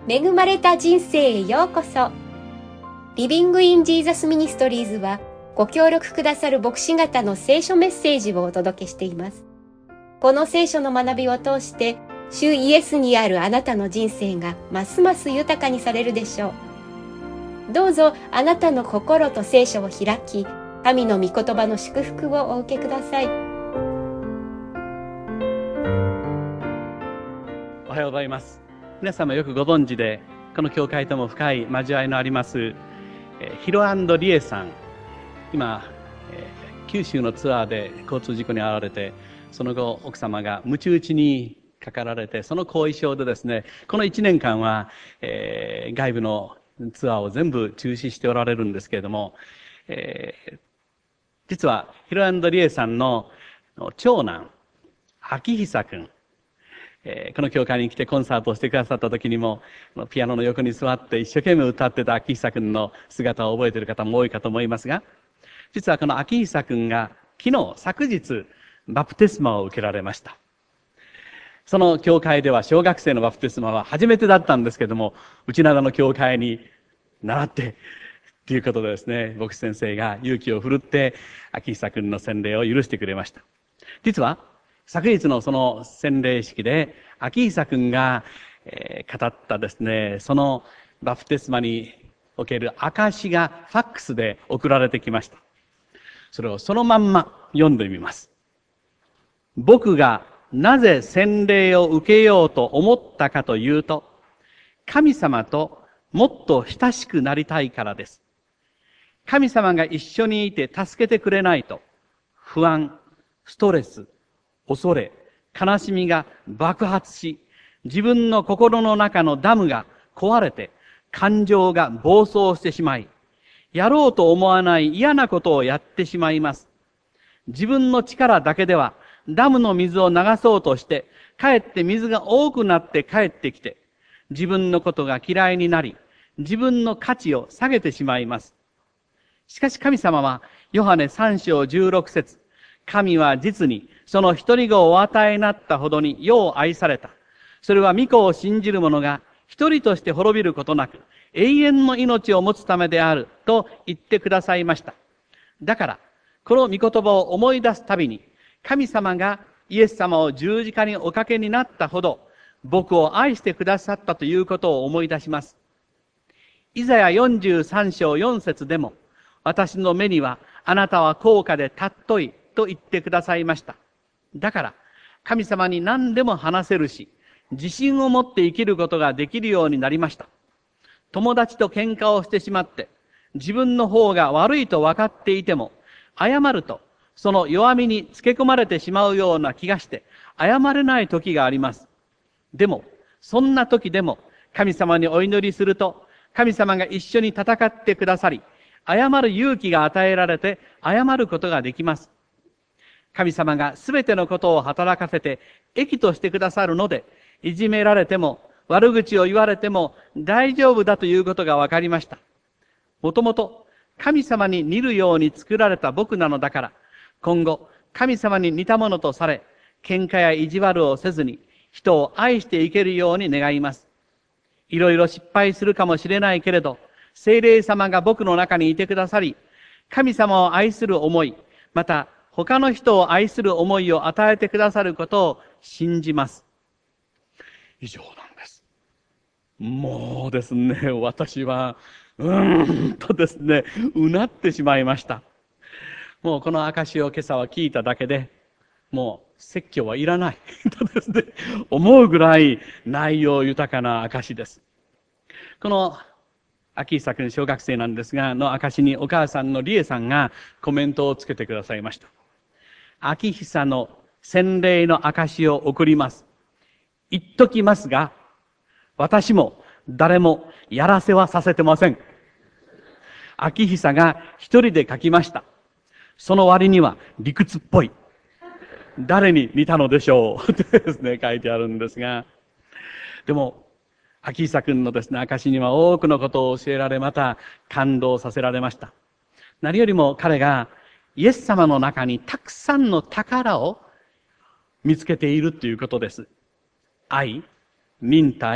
恵まれた人生へようこそ。リビングインジーザスミニストリーズはご協力くださる牧師方の聖書メッセージをお届けしています。この聖書の学びを通して主イエスにあるあなたの人生がますます豊かにされるでしょう。どうぞあなたの心と聖書を開き、神の御言葉の祝福をお受けください。 おはようございます。皆様よくご存知で、この教会とも深い交わりのありますヒロ&リエさん、今、九州のツアーで交通事故に遭われて、その後奥様が鞭打ちにかかられて、その後遺症でですね、この1年間は、外部のツアーを全部中止しておられるんですけれども、実はヒロ&リエさんの長男秋久君、この教会に来てコンサートをしてくださった時にもピアノの横に座って一生懸命歌ってた秋久君の姿を覚えている方も多いかと思いますが、実はこの秋久君が昨日バプテスマを受けられました。その教会では小学生のバプテスマは初めてだったんですけども、うちなどの教会に習ってということでですね、牧師先生が勇気を振るって秋久君の洗礼を許してくれました。実は昨日のその洗礼式で秋久君が語ったですね、そのバプテスマにおける証がファックスで送られてきました。それをそのまんま読んでみます。僕がなぜ洗礼を受けようと思ったかというと、神様ともっと親しくなりたいからです。神様が一緒にいて助けてくれないと、不安、ストレス、恐れ、悲しみが爆発し、自分の心の中のダムが壊れて、感情が暴走してしまい、やろうと思わない嫌なことをやってしまいます。自分の力だけではダムの水を流そうとして、かえって水が多くなって帰ってきて、自分のことが嫌いになり、自分の価値を下げてしまいます。しかし神様は、ヨハネ3章16節、神は実にその一人子をお与えになったほどによう愛された。それは御子を信じる者が一人として滅びることなく永遠の命を持つためであると言ってくださいました。だから、この御言葉を思い出すたびに、神様がイエス様を十字架におかけになったほど僕を愛してくださったということを思い出します。イザヤ43章4節でも、私の目にはあなたは高価で尊いと言ってくださいました。だから神様に何でも話せるし、自信を持って生きることができるようになりました。友達と喧嘩をしてしまって、自分の方が悪いと分かっていても、謝るとその弱みにつけ込まれてしまうような気がして、謝れない時があります。でも、そんな時でも神様にお祈りすると、神様が一緒に戦ってくださり、謝る勇気が与えられて謝ることができます。神様がすべてのことを働かせて益としてくださるので、いじめられても悪口を言われても大丈夫だということが分かりました。もともと神様に似るように作られた僕なのだから、今後神様に似たものとされ、喧嘩や意地悪をせずに人を愛していけるように願います。いろいろ失敗するかもしれないけれど、聖霊様が僕の中にいてくださり、神様を愛する思い、また他の人を愛する思いを与えてくださることを信じます。以上なんです。もうですね、私はですね、うなってしまいました。もうこの証を今朝は聞いただけで、もう説教はいらないとですね、思うぐらい内容豊かな証です。この秋久君小学生なんですが、の証にお母さんの理恵さんがコメントをつけてくださいました。秋久の洗礼の証を送ります。言っときますが、私も誰もやらせはさせてません。秋久が一人で書きました。その割には理屈っぽい。誰に似たのでしょうってですね、書いてあるんですが、でも秋久君のですね、証には多くのことを教えられ、また感動させられました。何よりも彼がイエス様の中にたくさんの宝を見つけているということです。愛、忍耐、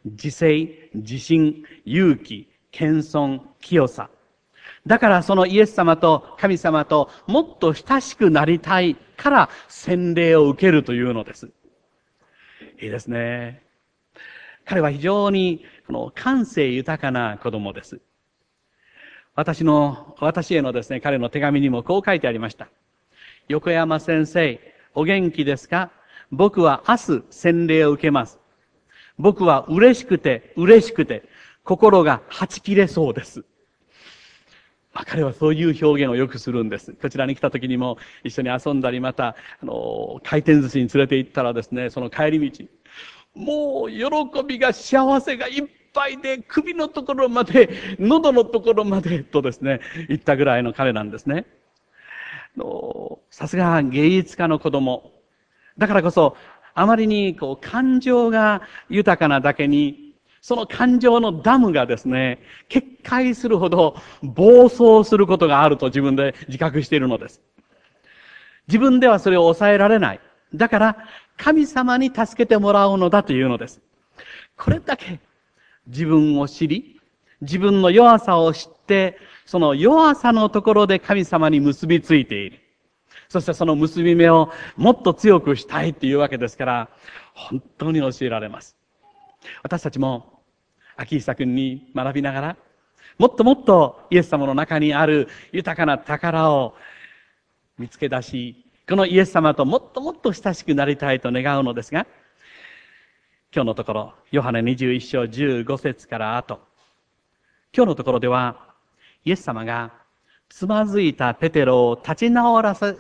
自制、自信、勇気、謙遜、清さ。だからそのイエス様と神様ともっと親しくなりたいから洗礼を受けるというのです。いいですね。彼は非常に感性豊かな子供です。私へのですね、彼の手紙にもこう書いてありました。横山先生、お元気ですか？僕は明日洗礼を受けます。僕は嬉しくて、心がはち切れそうです。彼はそういう表現をよくするんです。こちらに来た時にも一緒に遊んだり、また、回転寿司に連れて行ったらですね、その帰り道、もう喜びが幸せがいっぱいで、首のところまで、喉のところまでとですね、言ったぐらいの彼なんですね。さすが芸術家の子供。だからこそ、あまりに感情が豊かなだけに、その感情のダムがですね、決壊するほど暴走することがあると自分で自覚しているのです。自分ではそれを抑えられない。だから、神様に助けてもらうのだというのです。これだけ自分を知り、自分の弱さを知って、その弱さのところで神様に結びついている。そしてその結び目をもっと強くしたいっていうわけですから、本当に教えられます。私たちも、秋久君に学びながら、もっともっとイエス様の中にある豊かな宝を見つけ出し、このイエス様ともっともっと親しくなりたいと願うのですが、今日のところ、ヨハネ21章15節から後、今日のところでは、イエス様がつまずいたペテロを立ち直らさ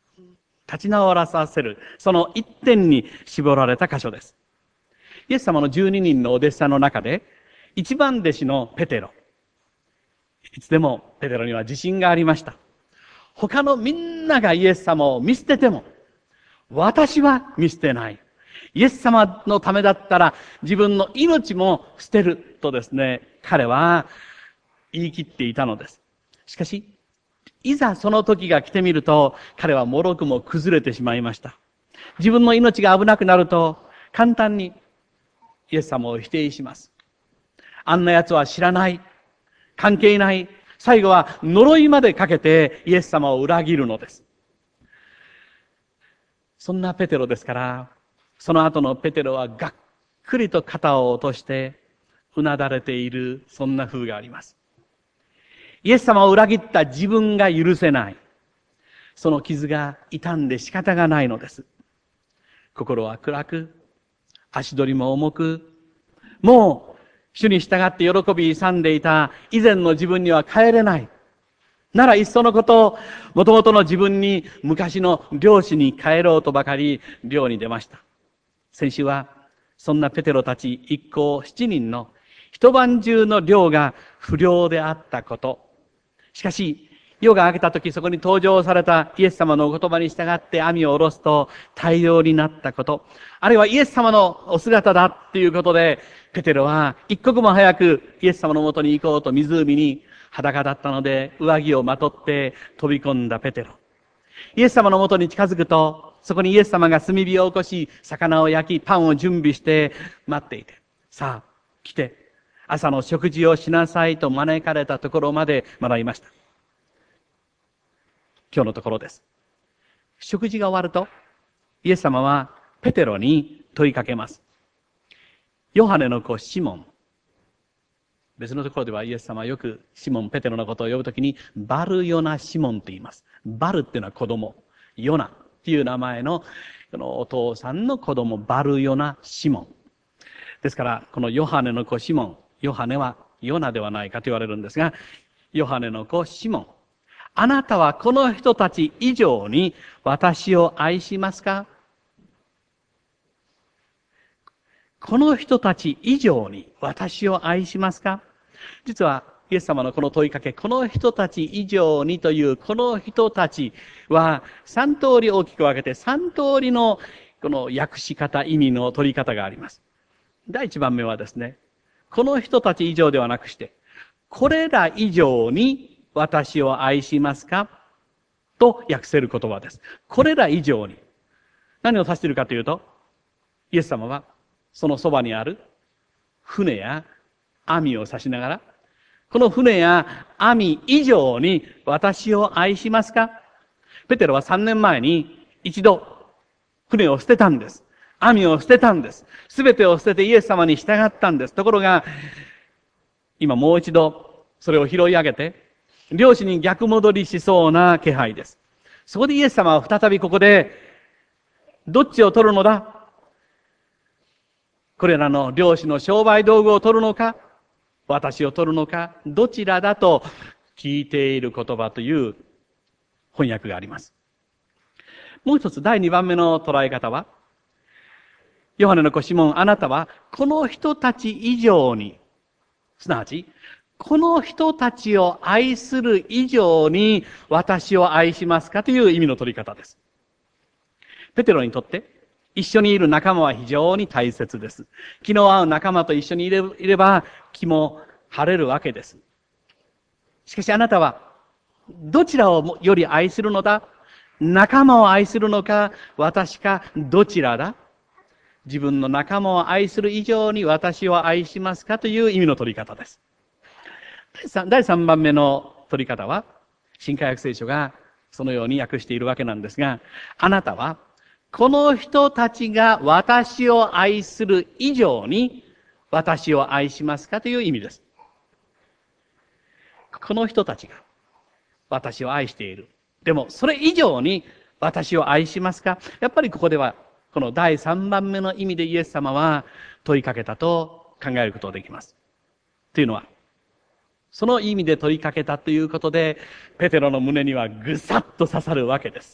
せる、その一点に絞られた箇所です。イエス様の12人のお弟子さんの中で、一番弟子のペテロ。いつでもペテロには自信がありました。他のみんながイエス様を見捨てても、私は見捨てない。イエス様のためだったら自分の命も捨てるとですね、彼は言い切っていたのです。しかし、いざその時が来てみると、彼は脆くも崩れてしまいました。自分の命が危なくなると、簡単にイエス様を否定します。あんな奴は知らない。関係ない。最後は呪いまでかけてイエス様を裏切るのです。そんなペテロですから、その後のペテロはがっくりと肩を落として、うなだれている、そんな風があります。イエス様を裏切った自分が許せない。その傷が痛んで仕方がないのです。心は暗く、足取りも重く、もう主に従って喜び勇んでいた以前の自分には帰れない。ならいっそのこと、元々の自分に昔の漁師に帰ろうとばかり漁に出ました。先週はそんなペテロたち一行7人の一晩中の漁が不良であったこと。しかし、夜が明けた時そこに登場されたイエス様のお言葉に従って網を下ろすと大量になったこと。あるいはイエス様のお姿だっていうことで、ペテロは一刻も早くイエス様のもとに行こうと湖に裸だったので上着をまとって飛び込んだペテロ。イエス様のもとに近づくと、そこにイエス様が炭火を起こし、魚を焼き、パンを準備して待っていて、さあ、来て、朝の食事をしなさいと招かれたところまで学びました。今日のところです。食事が終わると、イエス様はペテロに問いかけます。ヨハネの子シモン。別のところではイエス様はよくシモン、ペテロのことを呼ぶときにバルヨナシモンと言います。バルっていうのは子供。ヨナっていう名前のこのお父さんの子供、バルヨナシモン。ですから、このヨハネの子シモン。ヨハネはヨナではないかと言われるんですが、ヨハネの子シモン。あなたはこの人たち以上に私を愛しますか？この人たち以上に私を愛しますか？実は、イエス様のこの問いかけ、この人たち以上にというこの人たちは3通り大きく分けて3通りのこの訳し方、意味の取り方があります。第1番目はですね、この人たち以上ではなくして、これら以上に私を愛しますかと訳せる言葉です。これら以上に。何を指しているかというと、イエス様はそのそばにある船や網を指しながら、この船や網以上に私を愛しますか？ペテロは3年前に一度船を捨てたんです。網を捨てたんです。すべてを捨ててイエス様に従ったんです。ところが、今もう一度それを拾い上げて、漁師に逆戻りしそうな気配です。そこでイエス様は再びここで、どっちを取るのだ？これらの漁師の商売道具を取るのか？私を取るのか？どちらだと聞いている言葉という翻訳があります。もう一つ、第2番目の捉え方は、ヨハネの子シモン、あなたはこの人たち以上に、すなわち、この人たちを愛する以上に私を愛しますかという意味の取り方です。ペテロにとって一緒にいる仲間は非常に大切です。気の合う仲間と一緒にいれば気も晴れるわけです。しかしあなたはどちらをより愛するのだ？仲間を愛するのか、私か、どちらだ？自分の仲間を愛する以上に私を愛しますかという意味の取り方です。第3番目の取り方は、新海約聖書がそのように訳しているわけなんですが、あなたはこの人たちが私を愛する以上に私を愛しますかという意味です。この人たちが私を愛している。でもそれ以上に私を愛しますか？やっぱりここではこの第3番目の意味でイエス様は問いかけたと考えることができます。というのは、その意味で問いかけたということで、ペテロの胸にはぐさっと刺さるわけです。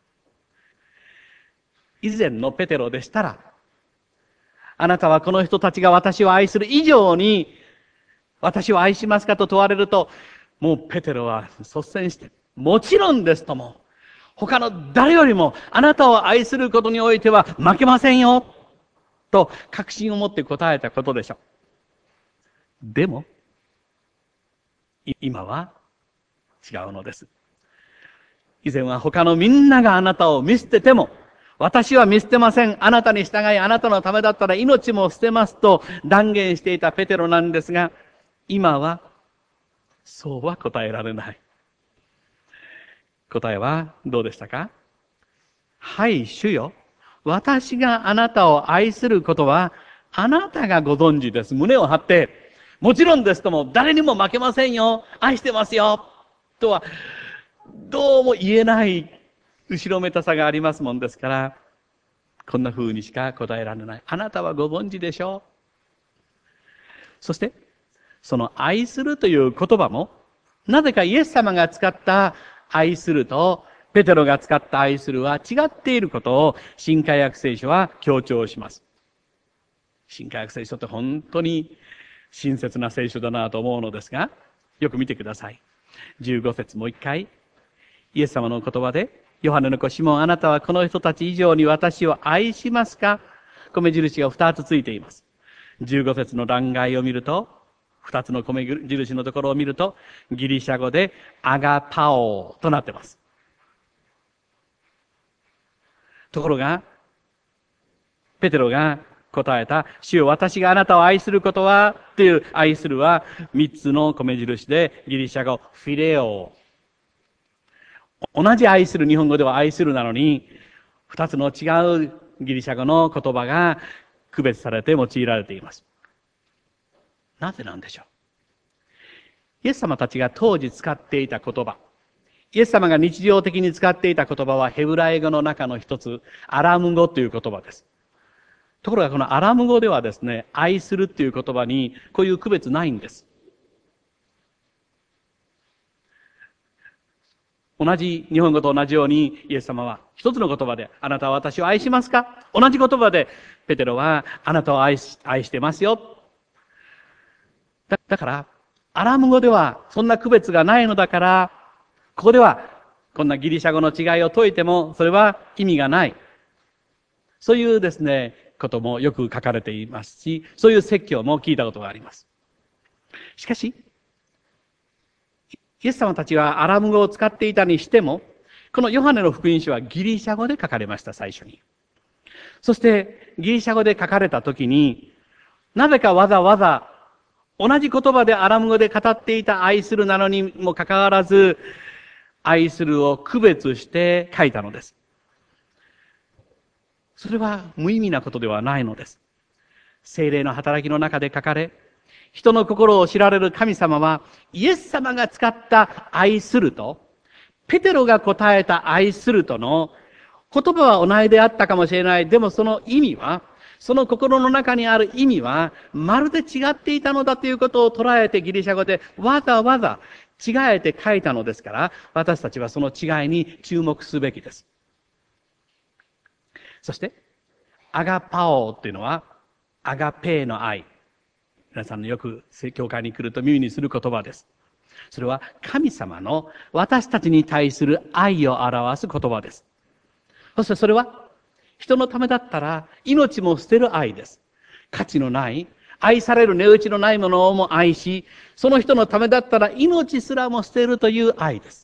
以前のペテロでしたら、あなたはこの人たちが私を愛する以上に私を愛しますかと問われると、もうペテロは率先して、もちろんですとも、他の誰よりもあなたを愛することにおいては負けませんよと確信を持って答えたことでしょう。でも今は違うのです。以前は他のみんながあなたを見捨てても、私は見捨てません。あなたに従い、あなたのためだったら命も捨てますと断言していたペテロなんですが、今はそうは答えられない。答えはどうでしたか？はい、主よ。私があなたを愛することはあなたがご存知です。胸を張って、もちろんですとも誰にも負けませんよ。愛してますよ。とはどうも言えない後ろめたさがありますもんですから、こんな風にしか答えられない。あなたはご存知でしょう。そして、その愛するという言葉も、なぜかイエス様が使った愛すると、ペテロが使った愛するは違っていることを、新海約聖書は強調します。新海約聖書って本当に親切な聖書だなと思うのですが、よく見てください。15節もう一回、イエス様の言葉で、ヨハネの子シモン、あなたはこの人たち以上に私を愛しますか？米印が2つついています。15節の欄外を見ると、2つの米印のところを見ると、ギリシャ語でアガパオとなっています。ところが、ペテロが答えた、主よ、私があなたを愛することは、という愛するは、3つの米印で、ギリシャ語、フィレオ。同じ愛する、日本語では愛するなのに、2つの違うギリシャ語の言葉が区別されて用いられています。なぜなんでしょう？イエス様たちが当時使っていた言葉、イエス様が日常的に使っていた言葉はヘブライ語の中の一つ、アラム語という言葉です。ところがこのアラム語ではですね、愛するっていう言葉にこういう区別ないんです。同じ日本語と同じようにイエス様は一つの言葉で、あなたは私を愛しますか？同じ言葉でペテロはあなたを愛してますよ。だからアラム語ではそんな区別がないのだから、ここではこんなギリシャ語の違いを解いてもそれは意味がない。そういうですね、こともよく書かれていますし、そういう説教も聞いたことがあります。しかし、イエス様たちはアラム語を使っていたにしても、このヨハネの福音書はギリシャ語で書かれました、最初に。そして、ギリシャ語で書かれたときに、 なぜかわざわざ同じ言葉でアラム語で語っていた愛するなのにもかかわらず、愛するを区別して書いたのです。それは無意味なことではないのです。聖霊の働きの中で書かれ、人の心を知られる神様は、イエス様が使った愛すると、ペテロが答えた愛するとの言葉は同じであったかもしれない。でもその意味は、その心の中にある意味は、まるで違っていたのだということを捉えてギリシャ語でわざわざ違えて書いたのですから、私たちはその違いに注目すべきです。そして、アガパオというのは、アガペーの愛。皆さんのよく教会に来ると耳にする言葉です。それは神様の私たちに対する愛を表す言葉です。そしてそれは人のためだったら命も捨てる愛です。価値のない、愛される値打ちのないものをも愛し、その人のためだったら命すらも捨てるという愛です。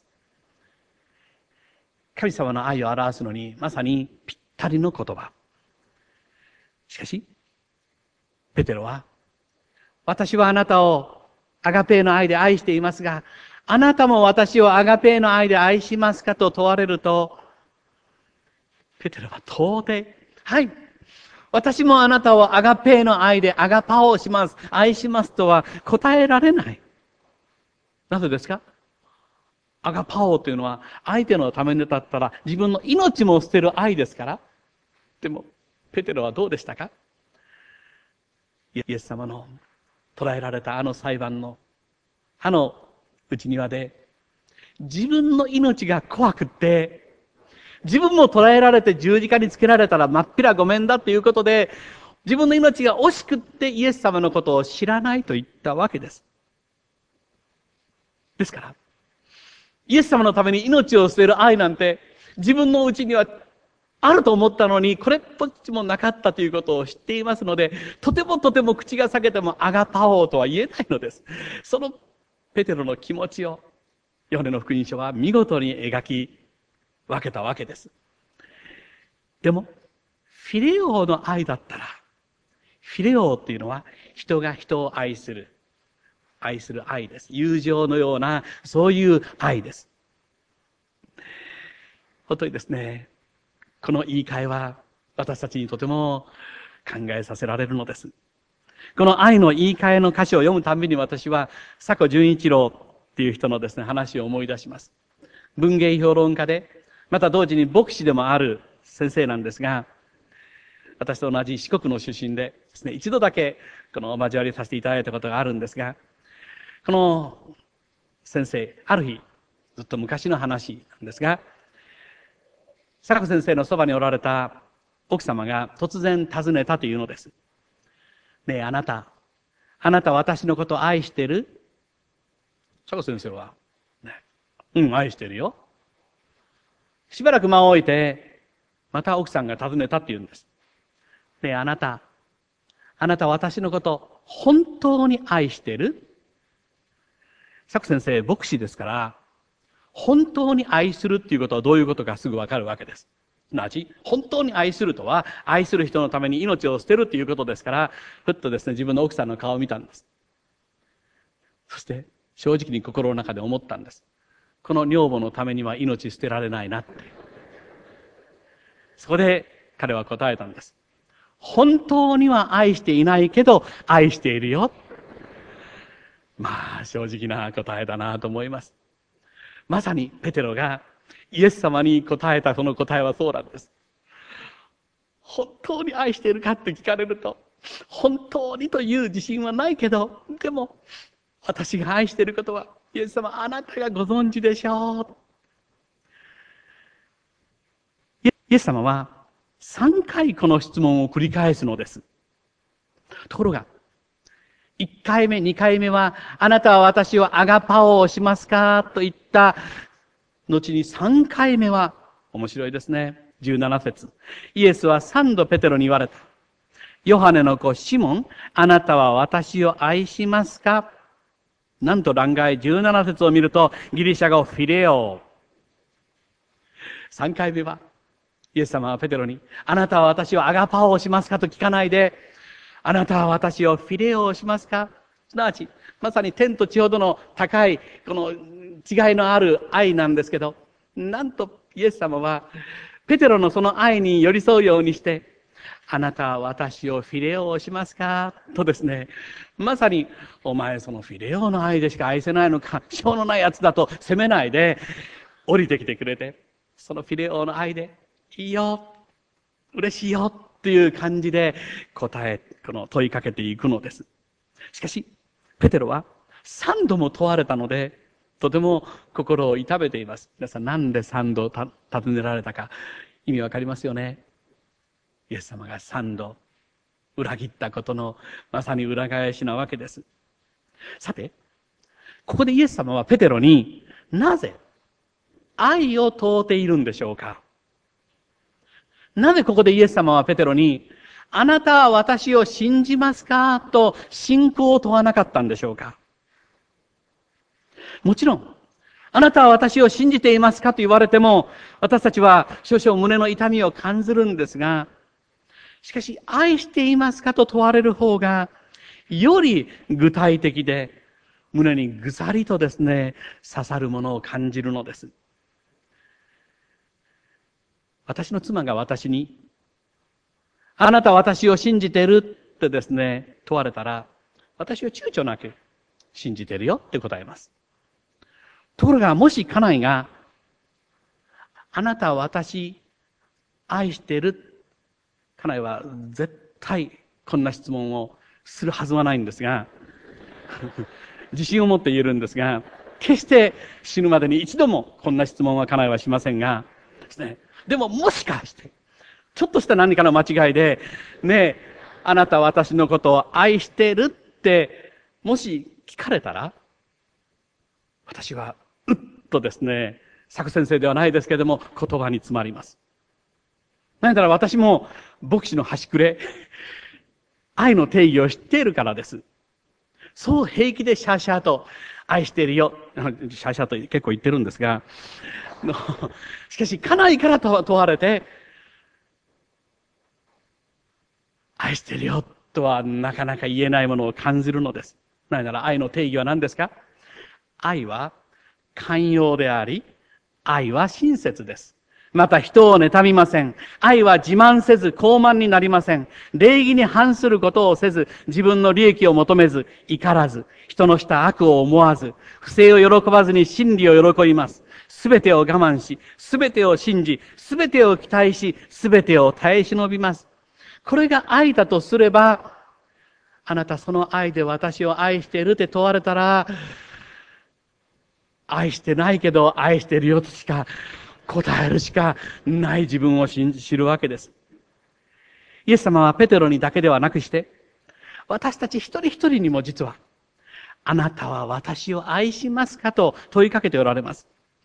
神様の愛を表すのにまさにぴったりの言葉。しかし、ペテロは、私はあなたをアガペーの愛で愛していますが、あなたも私をアガペーの愛で愛しますかと問われると、ペテロは到底、はい、私もあなたをアガペーの愛でアガパオをします、愛しますとは答えられない。なぜですか？アガパオというのは相手のためにだったら自分の命も捨てる愛ですから。でも、ペテロはどうでしたか？イエス様の捕らえられたあの裁判の内庭で、自分の命が怖くって、自分も捕らえられて十字架につけられたら真っ平ごめんだということで、自分の命が惜しくってイエス様のことを知らないと言ったわけです。ですから、イエス様のために命を捨てる愛なんて、自分のうちにはあると思ったのに、これっぽっちもなかったということを知っていますので、とても口が裂けてもアガパオとは言えないのです。そのペテロの気持ちを、ヨハネの福音書は見事に描き分けたわけです。でも、フィレオの愛だったら、フィレオっていうのは人が人を愛する愛です。友情のような、そういう愛です。本当にですね、この言い換えは私たちにとても考えさせられるのです。この愛の言い換えの歌詞を読むたびに私は佐古純一郎っていう人のですね、話を思い出します。文芸評論家で、また同時に牧師でもある先生なんですが、私と同じ四国の出身でですね、一度だけこの交わりさせていただいたことがあるんですが、この先生、ある日、ずっと昔の話なんですが、佐古先生のそばにおられた奥様が突然尋ねたというのです。ねえ、あなた私のことを愛してる？佐古先生は、ね、愛してるよ。しばらく間を置いて、また奥さんが尋ねたって言うんです。ねえ、あなた私のこと本当に愛してる？佐古先生、牧師ですから、本当に愛するっていうことはどういうことかすぐわかるわけです。すなわち、本当に愛するとは、愛する人のために命を捨てるっていうことですから、ふっとですね、自分の奥さんの顔を見たんです。そして、正直に心の中で思ったんです。この女房のためには命捨てられないなって。そこで彼は答えたんです。本当には愛していないけど、愛しているよ。まあ、正直な答えだなと思います。まさにペテロがイエス様に答えたその答えはそうなんです。本当に愛しているかって聞かれると、本当にという自信はないけど、でも私が愛していることはイエス様あなたがご存知でしょう。イエス様は3回この質問を繰り返すのです。ところが1回目、2回目は、あなたは私をアガパオをしますかと言った後に3回目は、面白いですね。17節。イエスは3度ペテロに言われた。ヨハネの子シモン、あなたは私を愛しますか？なんと欄外17節を見ると、ギリシャ語フィレオ。3回目は、イエス様はペテロに、あなたは私をアガパオをしますかと聞かないで、 あなたは私をフィレオをしますか？すなわち、まさに天と地ほどの高い、この違いのある愛なんですけど、なんとイエス様は、ペテロのその愛に寄り添うようにして、あなたは私をフィレオをしますかとですね、まさに、お前そのフィレオの愛でしか愛せないのか、しょうのないやつだと責めないで、降りてきてくれて、そのフィレオの愛で、いいよ、嬉しいよっていう感じで問いかけていくのです。しかし、ペテロは3度も問われたので、とても心を痛めています。皆さん、なんで3度尋ねられたか、意味わかりますよね。イエス様が3度裏切ったことのまさに裏返しなわけです。さて、ここでイエス様はペテロになぜ愛を問うているんでしょうか？なぜここでイエス様はペテロに、あなたは私を信じますかと信仰を問わなかったんでしょうか？もちろん、あなたは私を信じていますかと言われても、私たちは少々胸の痛みを感じるんですが、しかし愛していますかと問われる方が、より具体的で、胸にぐさりとですね、刺さるものを感じるのです。私の妻が私に、あなたは私を信じてるってですね、問われたら、私は躊躇なく信じてるよって答えます。ところが、もし家内が、あなたは私愛してる、家内は絶対こんな質問をするはずはないんですが、自信を持って言えるんですが、決して死ぬまでに一度もこんな質問は家内はしませんが、ですね、でももしかして、ちょっとした何かの間違いで、ねえ、あなたは私のことを愛してるって、もし聞かれたら、私は、うっとですね、作先生ではないですけれども、言葉に詰まります。なぜなら私も牧師の端くれ、愛の定義を知っているからです。そう平気でシャーシャーと愛しているよ。シャーシャーと結構言ってるんですが、しかし家内から問われて、愛してるよとはなかなか言えないものを感じるのです。なぜなら愛の定義は何ですか？愛は寛容であり、愛は親切です。また人を妬みません。愛は自慢せず傲慢になりません。礼儀に反することをせず、自分の利益を求めず、怒らず、人のした悪を思わず、不正を喜ばずに真理を喜びます。すべてを我慢し、すべてを信じ、すべてを期待し、すべてを耐え忍びます。これが愛だとすれば、あなたその愛で私を愛しているって問われたら、愛してないけど愛してるよとしか答えるしかない自分を知るわけです。イエス様はペテロにだけではなくして、私たち一人一人にも実は、あなたは私を愛しますかと問いかけておられます。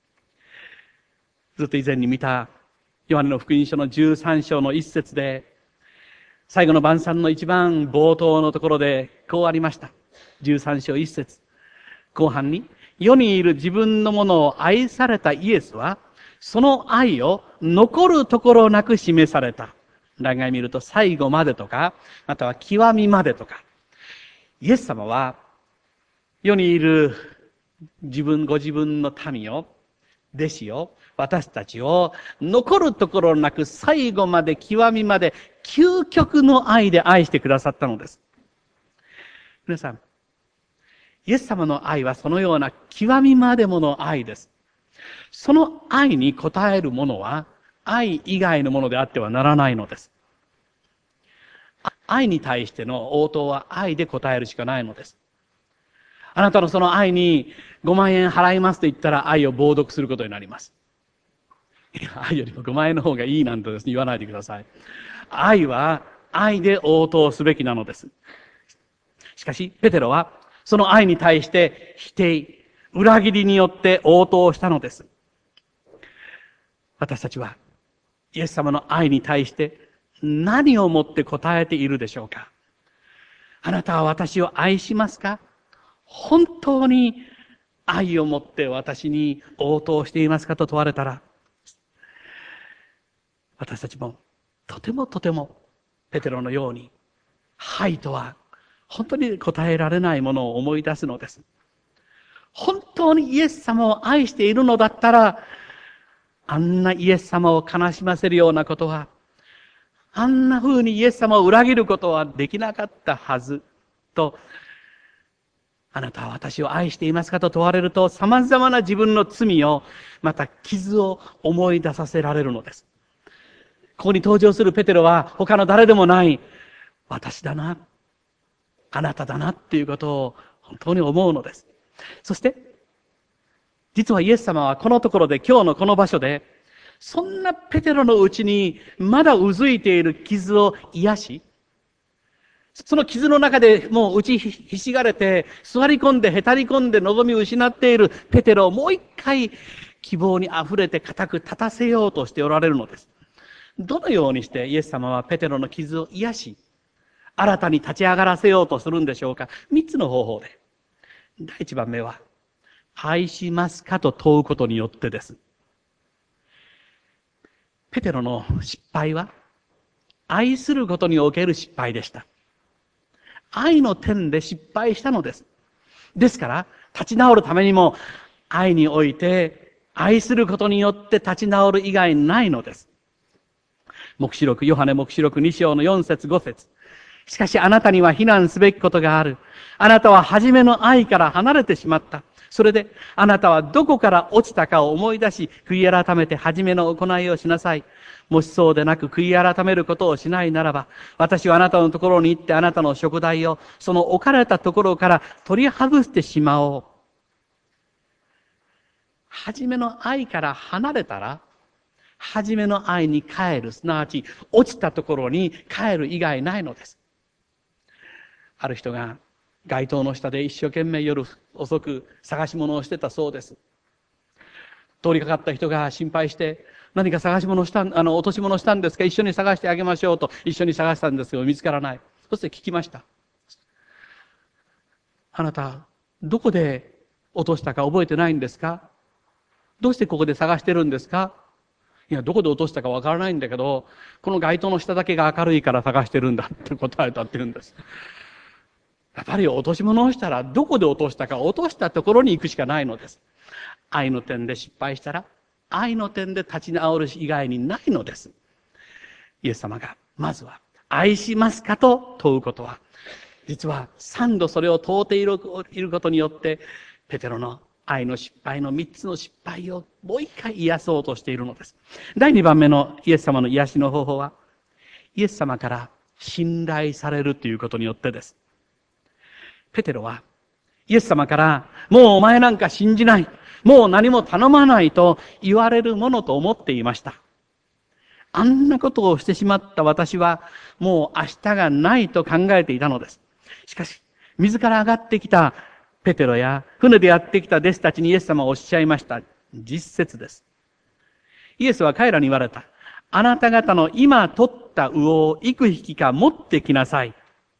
ずっと以前に見たヨハネの福音書の13章の一節で、最後の晩餐の一番冒頭のところでこうありました。13章一節。後半に、世にいる自分のものを愛されたイエスは、その愛を残るところなく示された。欄外見ると最後までとか、または極みまでとか。イエス様は、世にいるご自分の民を、弟子を、私たちを、残るところなく最後まで極みまで、究極の愛で愛してくださったのです。皆さん、イエス様の愛はそのような極みまでもの愛です。その愛に応えるものは愛以外のものであってはならないのです。愛に対しての応答は愛で応えるしかないのです。あなたのその愛に5万円払いますと言ったら愛を冒涜することになります。いや、愛よりも5万円の方がいいなんてですね、言わないでください。愛は愛で応答すべきなのです。しかし、ペテロはその愛に対して否定、裏切りによって応答したのです。私たちはイエス様の愛に対して何をもって答えているでしょうか？あなたは私を愛しますか？本当に愛をもって私に応答していますかと問われたら、私たちもとてもペテロのようにはいとは本当に答えられないものを思い出すのです。本当にイエス様を愛しているのだったら、あんなイエス様を悲しませるようなことは、あんな風にイエス様を裏切ることはできなかったはずと、あなたは私を愛していますかと問われると、様々な自分の罪を、また傷を思い出させられるのです。ここに登場するペテロは他の誰でもない、私だな、あなただなっていうことを本当に思うのです。そして、実はイエス様はこのところで、今日のこの場所で、そんなペテロのうちにまだうずいている傷を癒し、その傷の中でもう打ちひしがれて、座り込んで、へたり込んで、望みを失っているペテロをもう一回希望に溢れて固く立たせようとしておられるのです。どのようにしてイエス様はペテロの傷を癒し、新たに立ち上がらせようとするんでしょうか。三つの方法で。第一番目は、愛しますかと問うことによってです。ペテロの失敗は、愛することにおける失敗でした。愛の点で失敗したのです。ですから、立ち直るためにも、愛において、愛することによって立ち直る以外ないのです。黙示録、ヨハネ黙示録2章の4節5節。しかしあなたには非難すべきことがある。あなたは初めの愛から離れてしまった。それで、あなたはどこから落ちたかを思い出し、悔い改めて初めの行いをしなさい。もしそうでなく悔い改めることをしないならば、私はあなたのところに行ってあなたの食材をその置かれたところから取り外してしまおう。初めの愛から離れたら、初めの愛に帰る、すなわち落ちたところに帰る以外ないのです。ある人が街灯の下で一生懸命夜遅く探し物をしてたそうです。通りかかった人が心配して、何か探し物を落とし物をしたんですか、一緒に探してあげましょうと一緒に探したんですけど見つからない。そして聞きました。あなた、どこで落としたか覚えてないんですか？どうしてここで探してるんですか？いや、どこで落としたかわからないんだけど、この街灯の下だけが明るいから探してるんだって答えたって言うんです。やっぱり落とし物をしたら、どこで落としたか、落としたところに行くしかないのです。愛の点で失敗したら、愛の点で立ち直る以外にないのです。イエス様が、まずは、愛しますかと問うことは、実は三度それを問うていることによって、ペテロの愛の失敗の三つの失敗をもう一回癒そうとしているのです。第二番目のイエス様の癒しの方法は、イエス様から信頼されるということによってです。ペテロは、イエス様から、もうお前なんか信じない。もう何も頼まないと言われるものと思っていました。あんなことをしてしまった私は、もう明日がないと考えていたのです。しかし、自ら上がってきたペテロや、船でやってきた弟子たちにイエス様はおっしゃいました。実説です。イエスは彼らに言われた。あなた方の今取った魚を幾匹か持ってきなさい。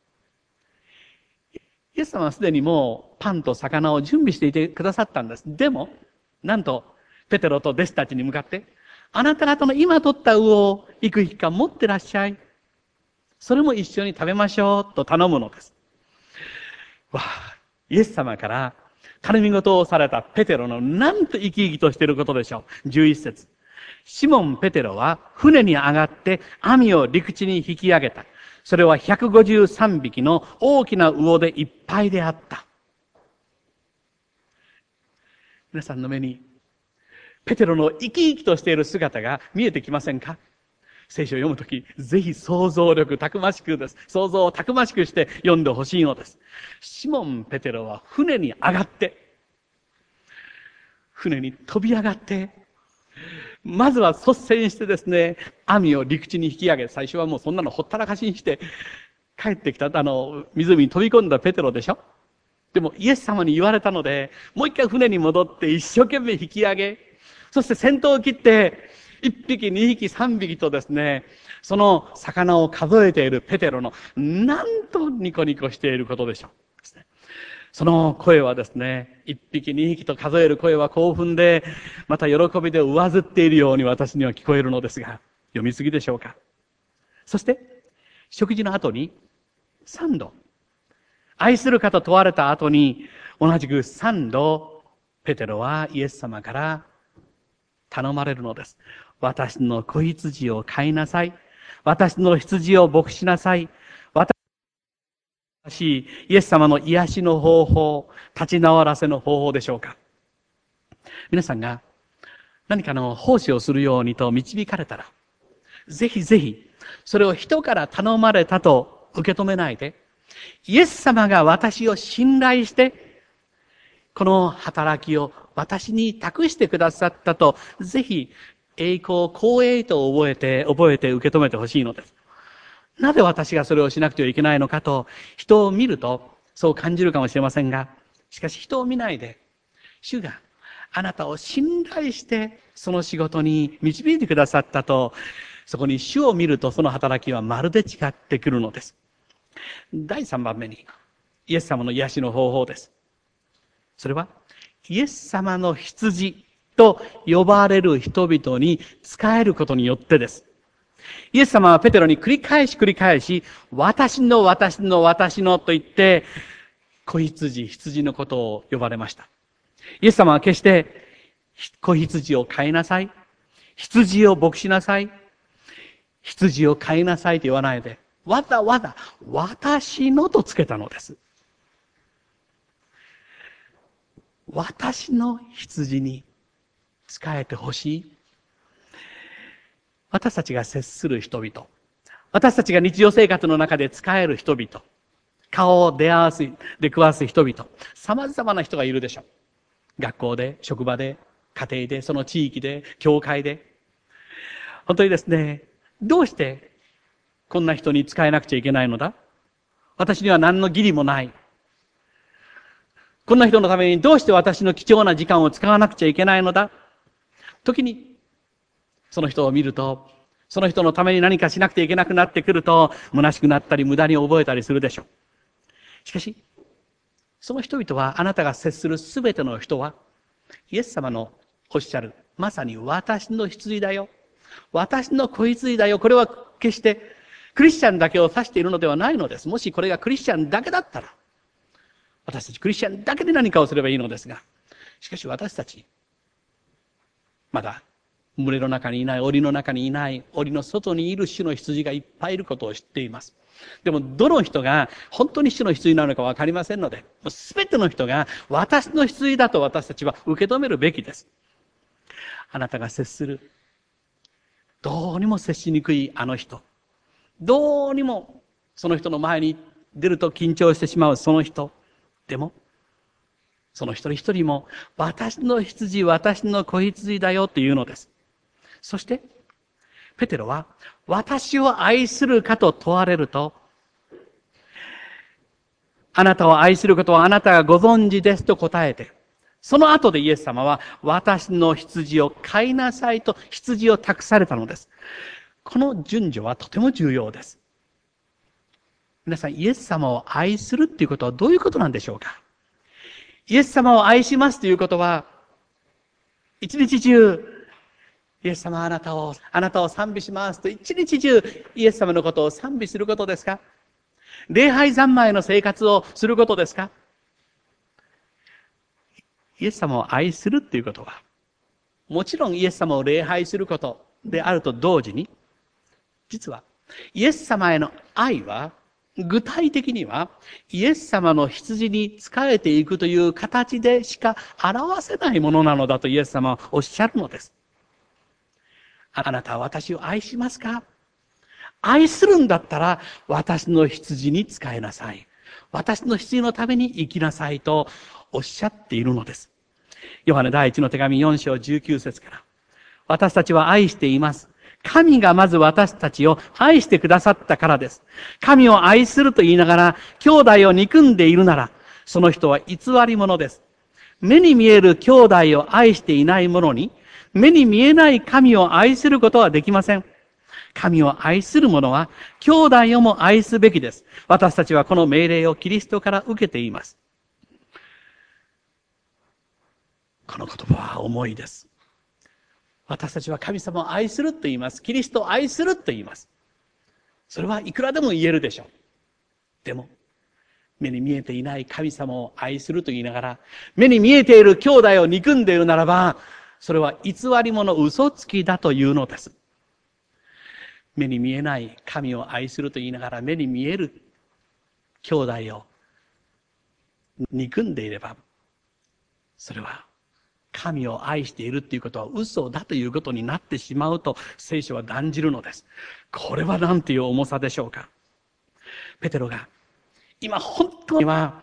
イエス様はすでにもうパンと魚を準備していてくださったんです。でも、なんと、ペテロと弟子たちに向かって、あなた方の今取った魚を幾匹か持ってらっしゃい。それも一緒に食べましょうと頼むのです。わあ、イエス様から頼み事をされたペテロのなんと生き生きとしていることでしょう。11節。シモン・ペテロは船に上がって網を陸地に引き上げた。それは153匹の大きな魚でいっぱいであった。皆さんの目にペテロの生き生きとしている姿が見えてきませんか？聖書を読むとき、ぜひ想像力たくましくです。想像をたくましくして読んでほしいのです。シモン・ペテロは船に上がって、船に飛び上がって、まずは率先してですね、網を陸地に引き上げ、最初はもうそんなのほったらかしにして、帰ってきた、湖に飛び込んだペテロでしょ？でもイエス様に言われたので、もう一回船に戻って一生懸命引き上げ、そして先頭を切って、1匹、2匹、3匹とですね、その魚を数えているペテロの、なんとニコニコしていることでしょう。その声はですね、1匹、2匹と数える声は興奮で、また喜びで上ずっているように私には聞こえるのですが、読みすぎでしょうか。そして、食事の後に、 3度。愛するかと問われた後に、同じく3度、ペテロはイエス様から頼まれるのです。私の子羊を飼いなさい。私の羊を牧しなさい。私、イエス様の癒しの方法、立ち直らせの方法でしょうか。皆さんが何かの奉仕をするようにと導かれたら、ぜひぜひ、それを人から頼まれたと受け止めないで、イエス様が私を信頼して、この働きを私に託してくださったと、ぜひ、栄光、光栄と覚えて受け止めてほしいのです。なぜ私がそれをしなくてはいけないのかと、人を見るとそう感じるかもしれませんが、しかし人を見ないで、主があなたを信頼してその仕事に導いてくださったと、そこに主を見るとその働きはまるで違ってくるのです。第3番目に、イエス様の癒しの方法です。それは、イエス様の羊と呼ばれる人々に仕えることによってです。イエス様はペテロに繰り返し、私のと言って、子羊のことを呼ばれました。イエス様は決して、子羊を飼いなさい。羊を牧しなさい。羊を飼いなさいと言わないで、わざわざ私のとつけたのです。私の羊に仕えてほしい。私たちが接する人々、私たちが日常生活の中で仕える人々、顔を出くわす人々、様々な人がいるでしょう。学校で、職場で、家庭で、その地域で、教会で。本当にですね、どうしてこんな人に仕えなくちゃいけないのだ？私には何の義理もない。こんな人のためにどうして私の貴重な時間を使わなくちゃいけないのだ？時に、その人を見ると、その人のために何かしなくてはいけなくなってくると、虚しくなったり無駄に覚えたりするでしょう。しかし、その人々は、あなたが接するすべての人は、イエス様のおっしゃる、まさに私の羊だよ。私の子羊だよ。これは決してクリスチャンだけを指しているのではないのです。もしこれがクリスチャンだけだったら、私たちクリスチャンだけで何かをすればいいのですが、しかし私たち、まだ群れの中にいない、檻の中にいない、檻の外にいる種の羊がいっぱいいることを知っています。でも、どの人が本当に種の羊なのかわかりませんので、すべての人が私の羊だと私たちは受け止めるべきです。あなたが接する、どうにも接しにくいあの人、どうにもその人の前に出ると緊張してしまうその人、でも、その一人一人も私の羊、私の子羊だよというのです。そして、ペテロは、私を愛するかと問われると、あなたを愛することはあなたがご存知ですと答えて、その後でイエス様は、私の羊を飼いなさいと羊を託されたのです。この順序はとても重要です。皆さん、イエス様を愛するっていうことはどういうことなんでしょうか？イエス様を愛しますということは、一日中、イエス様あなたを賛美しますと一日中イエス様のことを賛美することですか？礼拝三昧の生活をすることですか？イエス様を愛するということは、もちろんイエス様を礼拝することであると同時に、実はイエス様への愛は、具体的にはイエス様の羊に仕えていくという形でしか表せないものなのだとイエス様はおっしゃるのです。あなたは私を愛しますか？愛するんだったら私の羊に仕えなさい。私の羊のために生きなさいとおっしゃっているのです。ヨハネ第一の手紙4章19節から。私たちは愛しています。神がまず私たちを愛してくださったからです。神を愛すると言いながら兄弟を憎んでいるなら、その人は偽り者です。目に見える兄弟を愛していない者に、目に見えない神を愛することはできません。神を愛する者は兄弟をも愛すべきです。私たちはこの命令をキリストから受けています。この言葉は重いです。私たちは神様を愛すると言います。キリストを愛すると言います。それはいくらでも言えるでしょう。 でも、目に見えていない神様を愛すると言いながら、目に見えている兄弟を憎んでいるならば、それは偽り者、嘘つきだというのです。目に見えない神を愛すると言いながら、目に見える兄弟を憎んでいれば、それは神を愛しているということは嘘だということになってしまうと聖書は断じるのです。これは何という重さでしょうか。ペテロが今本当には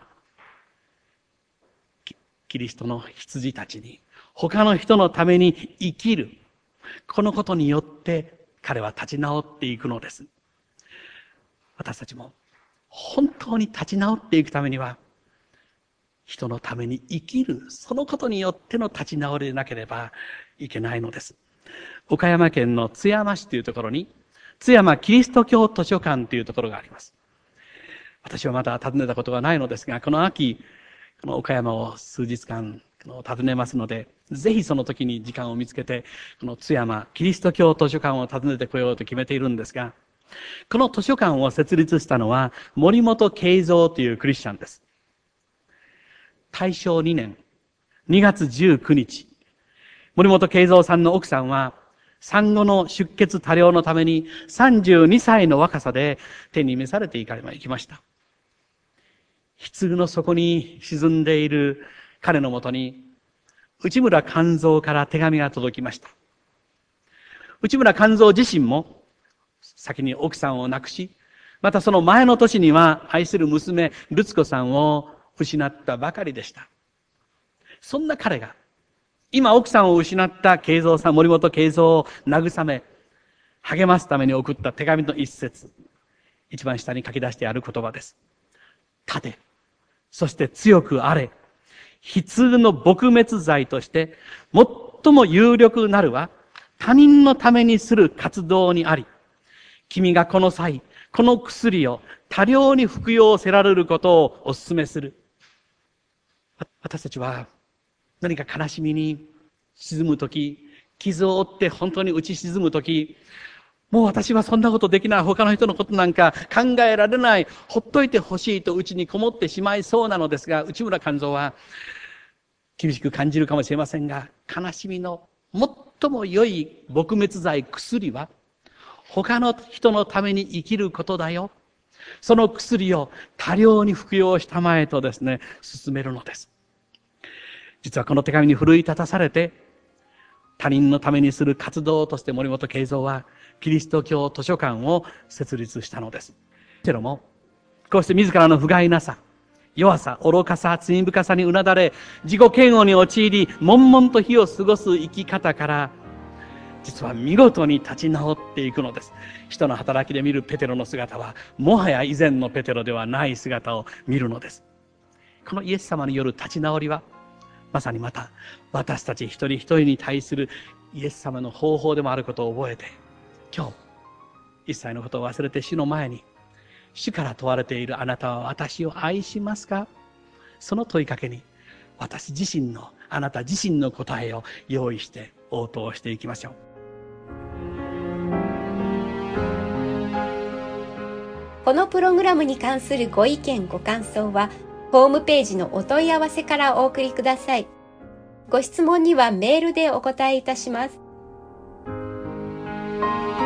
キリストの羊たちに他の人のために生きる、このことによって彼は立ち直っていくのです。私たちも本当に立ち直っていくためには、人のために生きる、そのことによっての立ち直りでなければいけないのです。岡山県の津山市というところに、津山キリスト教図書館というところがあります。私はまだ訪ねたことがないのですが、この秋、この岡山を数日間訪ねますので、ぜひその時に時間を見つけて、この津山キリスト教図書館を訪ねてこようと決めているんですが、この図書館を設立したのは森本慶三というクリスチャンです。大正2年2月19日、森本慶三さんの奥さんは産後の出血多量のために32歳の若さで天に召されていきました。悲痛の底に沈んでいる彼のもとに内村勘三から手紙が届きました。内村勘三自身も先に奥さんを亡くし、またその前の年には愛する娘ルツ子さんを失ったばかりでした。そんな彼が今奥さんを失った慶三さん、森本慶三を慰め励ますために送った手紙の一節、一番下に書き出してある言葉です。立て、そして強くあれ。悲痛の撲滅剤として最も有力なるは他人のためにする活動にあり、君がこの際、この薬を多量に服用せられることをお勧めする。私たちは何か悲しみに沈むとき、傷を負って本当に打ち沈むとき、もう私はそんなことできない、他の人のことなんか考えられない、ほっといてほしいと内にこもってしまいそうなのですが、内村勘三は厳しく感じるかもしれませんが、悲しみの最も良い撲滅剤、薬は他の人のために生きることだよ。その薬を多量に服用したまえとですね、勧めるのです。実はこの手紙に奮い立たされて、他人のためにする活動として森本慶三はキリスト教図書館を設立したのです。けれども、こうして自らの不甲斐なさ、弱さ、愚かさ、罪深さにうなだれ、自己嫌悪に陥り、悶々と日を過ごす生き方から、実は見事に立ち直っていくのです。使徒の働きで見るペテロの姿は、もはや以前のペテロではない姿を見るのです。このイエス様による立ち直りは、まさにまた私たち一人一人に対するイエス様の方法でもあることを覚えて、今日一切のことを忘れて主の前に、主から問われているあなたは私を愛しますか？その問いかけに私自身の、あなた自身の答えを用意して応答していきましょう。 このプログラムに関するご意見ご感想はホームページのお問い合わせからお送りください。ご質問にはメールでお答えいたします。